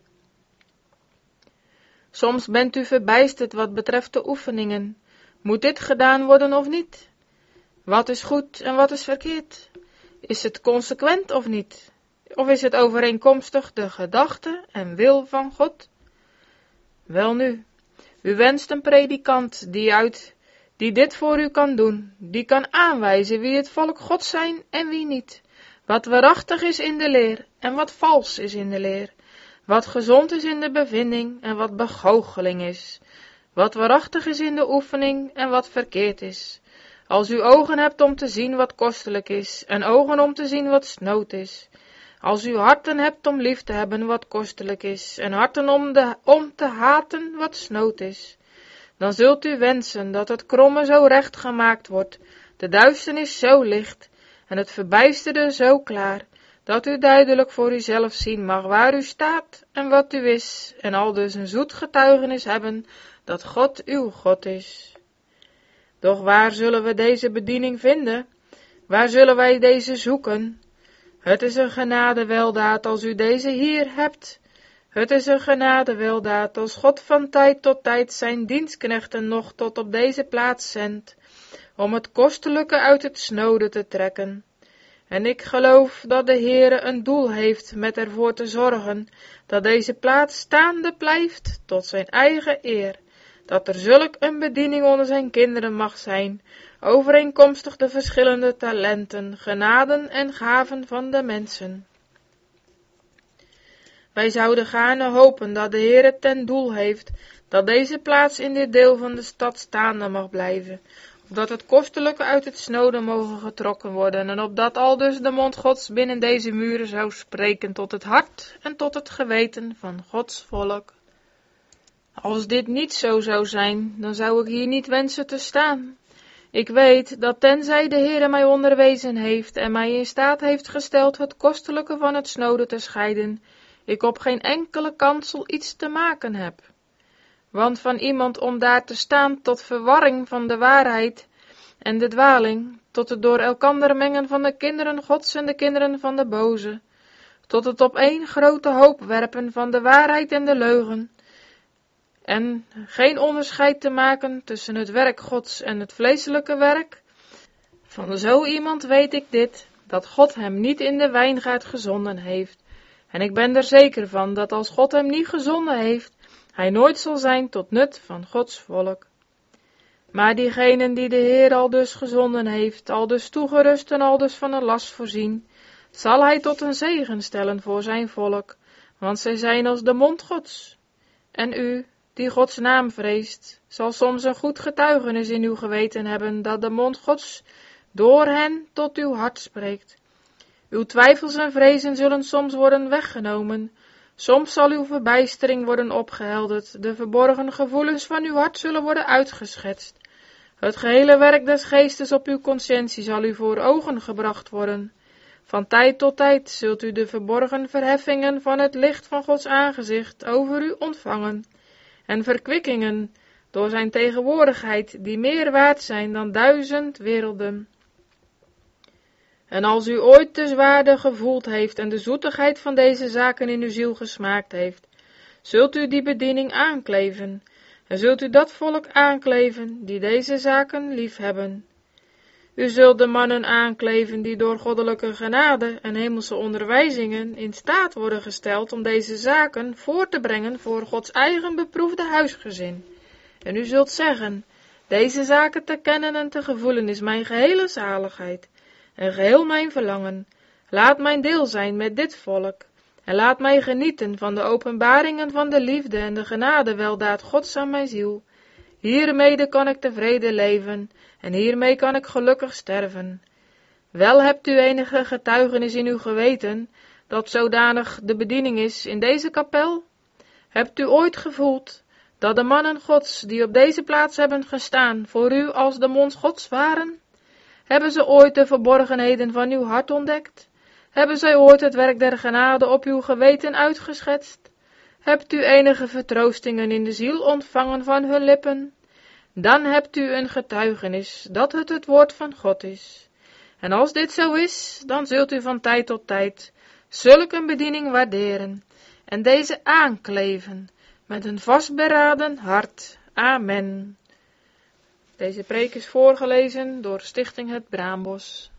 Soms bent u verbijsterd wat betreft de oefeningen. Moet dit gedaan worden of niet? Wat is goed en wat is verkeerd? Is het consequent of niet? Of is het overeenkomstig de gedachte en wil van God? Welnu, u wenst een predikant die uit, die dit voor u kan doen, die kan aanwijzen wie het volk God zijn en wie niet, wat waarachtig is in de leer en wat vals is in de leer, wat gezond is in de bevinding en wat begoocheling is, wat waarachtig is in de oefening en wat verkeerd is. Als u ogen hebt om te zien wat kostelijk is en ogen om te zien wat snood is, als u harten hebt om lief te hebben wat kostelijk is en harten om, de, om te haten wat snood is, dan zult u wensen dat het kromme zo recht gemaakt wordt, de duisternis zo licht en het verbijsterde zo klaar, dat u duidelijk voor uzelf zien mag waar u staat en wat u is, en aldus een zoet getuigenis hebben dat God uw God is. Doch waar zullen we deze bediening vinden? Waar zullen wij deze zoeken? Het is een genadeweldaad als u deze hier hebt. Het is een genadeweldaad als God van tijd tot tijd zijn dienstknechten nog tot op deze plaats zendt, om het kostelijke uit het snode te trekken. En ik geloof dat de Heere een doel heeft met ervoor te zorgen dat deze plaats staande blijft tot zijn eigen eer, dat er zulk een bediening onder zijn kinderen mag zijn, overeenkomstig de verschillende talenten, genaden en gaven van de mensen. Wij zouden gaarne hopen dat de Heere ten doel heeft dat deze plaats in dit deel van de stad staande mag blijven, opdat het kostelijke uit het snode mogen getrokken worden en opdat aldus de mond Gods binnen deze muren zou spreken tot het hart en tot het geweten van Gods volk. Als dit niet zo zou zijn, dan zou ik hier niet wensen te staan. Ik weet dat tenzij de Heere mij onderwezen heeft en mij in staat heeft gesteld het kostelijke van het snode te scheiden, ik op geen enkele kansel iets te maken heb. Want van iemand om daar te staan tot verwarring van de waarheid en de dwaling, tot het door elkander mengen van de kinderen Gods en de kinderen van de boze, tot het op één grote hoop werpen van de waarheid en de leugen, en geen onderscheid te maken tussen het werk Gods en het vleeselijke werk, van zo iemand weet ik dit, dat God hem niet in de wijngaard gezonden heeft, en ik ben er zeker van dat als God hem niet gezonden heeft, hij nooit zal zijn tot nut van Gods volk. Maar diegenen die de Heer al dus gezonden heeft, al dus toegerust en al dus van een last voorzien, zal hij tot een zegen stellen voor zijn volk, want zij zijn als de mond Gods. En u, die Gods naam vreest, zal soms een goed getuigenis in uw geweten hebben, dat de mond Gods door hen tot uw hart spreekt. Uw twijfels en vrezen zullen soms worden weggenomen, soms zal uw verbijstering worden opgehelderd, de verborgen gevoelens van uw hart zullen worden uitgeschetst. Het gehele werk des geestes op uw conscientie zal u voor ogen gebracht worden. Van tijd tot tijd zult u de verborgen verheffingen van het licht van Gods aangezicht over u ontvangen, en verkwikkingen door zijn tegenwoordigheid, die meer waard zijn dan duizend werelden. En als u ooit de zwaarte gevoeld heeft en de zoetigheid van deze zaken in uw ziel gesmaakt heeft, zult u die bediening aankleven, en zult u dat volk aankleven die deze zaken liefhebben. U zult de mannen aankleven die door goddelijke genade en hemelse onderwijzingen in staat worden gesteld om deze zaken voor te brengen voor Gods eigen beproefde huisgezin. En u zult zeggen, deze zaken te kennen en te gevoelen is mijn gehele zaligheid en geheel mijn verlangen. Laat mijn deel zijn met dit volk en laat mij genieten van de openbaringen van de liefde en de genade weldaad Gods aan mijn ziel. Hiermede kan ik tevreden leven en hiermee kan ik gelukkig sterven. Wel hebt u enige getuigenis in uw geweten, dat zodanig de bediening is in deze kapel? Hebt u ooit gevoeld, dat de mannen Gods, die op deze plaats hebben gestaan, voor u als de mond Gods waren? Hebben ze ooit de verborgenheden van uw hart ontdekt? Hebben zij ooit het werk der genade op uw geweten uitgeschetst? Hebt u enige vertroostingen in de ziel ontvangen van hun lippen? Dan hebt u een getuigenis dat het het woord van God is. En als dit zo is, dan zult u van tijd tot tijd zulke een bediening waarderen en deze aankleven met een vastberaden hart. Amen. Deze preek is voorgelezen door Stichting Het Braambos.